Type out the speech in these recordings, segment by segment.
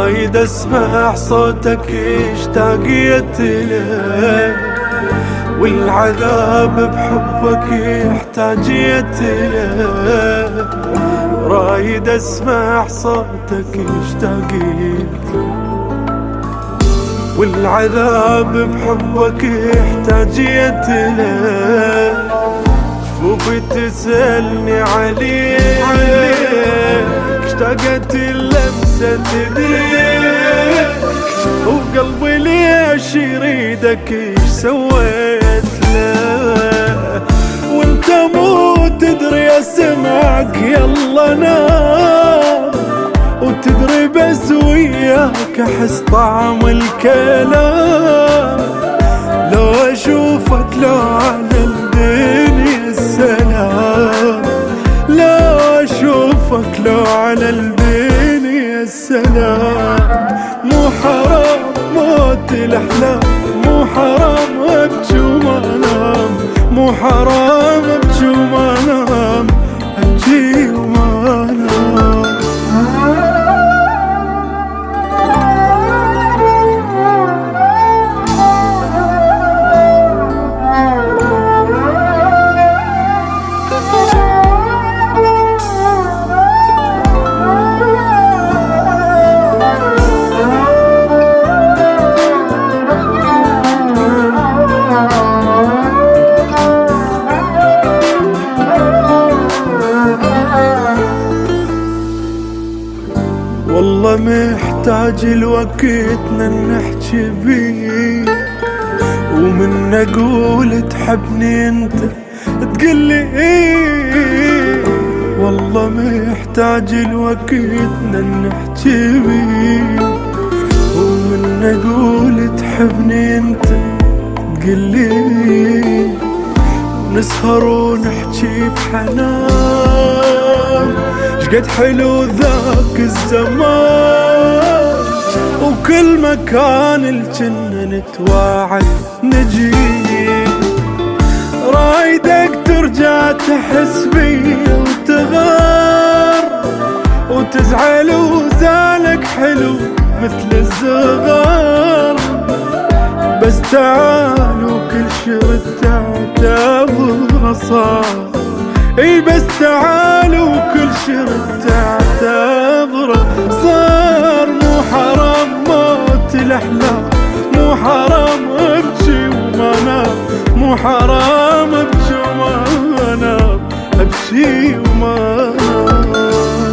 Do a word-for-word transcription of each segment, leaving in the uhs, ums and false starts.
رايد اسمع صوتك اشتاقيت له، والعذاب بحبك يحتاجيت له. رايد اسمع صوتك اشتاقيت له، والعذاب بحبك يحتاجيت له. شوفي تسألني عليك، اشتاقت لمسة ايديك، وقلبي ليش يريدك ايش سويت له. وانت مو تدري اسمعك يلا نام، وتدري بس وياك احس طعم الكلام. لو اشوفك لو على الدنيا السلام، لو اشوفك لو على الدنيا السلام. مو حرام موت الاحلام، مو حرام ابكي وما انام، مو حرام ابكي وما انام، ابكي وما انام. والله محتاج الوقتنا نحكي بيه، ومن اقول تحبني انت تقلي ايه. والله محتاج الوقتنا نحكي بيه، ومن اقول تحبني انت تقلي ايه. نسهر ونحكي بحنان شقد حلو ذاك الزمان، وكل مكان الجنة نتواعد نجيب. رايدك ترجع تحس بي وتغار، وتزعل وزعلك حلو مثل الزغار. بس تعال وكل شي تعتبر صار، اي بس تعال وكل شي تعتبره صار. مو حرام موت الاحلام، مو حرام ابكي وما انام، مو حرام ابكي وما انام، ابكي وما انام.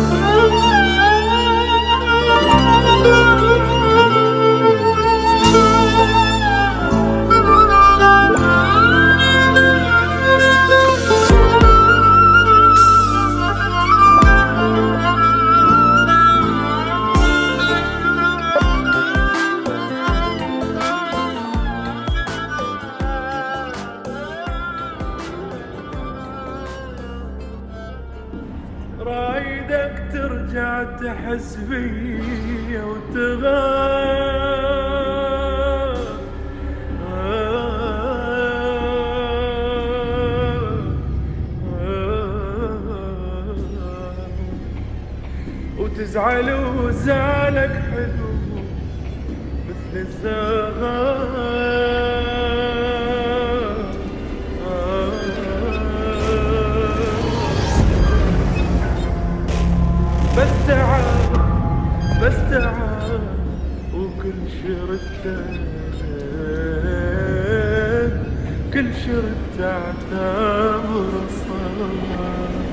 رايدك ترجع تحس بي وتغار، وتزعل وزعلك حلو مثل الزغار. بس تعال بس تعال وكل شرتك كل شرت تعتبر صار.